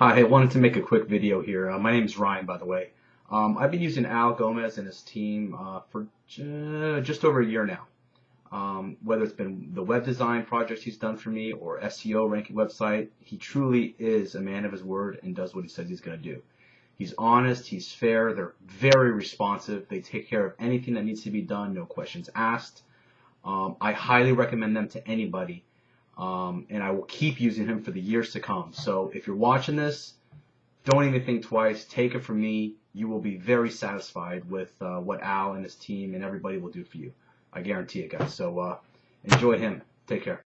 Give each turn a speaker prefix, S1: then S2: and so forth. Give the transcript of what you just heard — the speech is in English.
S1: Hi, I wanted to make a quick video here. My name is Ryan, by the way. I've been using Al Gomez and his team for just over a year now. Whether it's been the web design projects he's done for me or SEO ranking website, he truly is a man of his word and does what he says he's going to do. He's honest, he's fair, they're very responsive, they take care of anything that needs to be done, no questions asked. I highly recommend them to anybody. And I will keep using him for the years to come. So if you're watching this, don't even think twice. Take it from me. You will be very satisfied with what Al and his team and everybody will do for you. I guarantee it, guys. So enjoy him. Take care.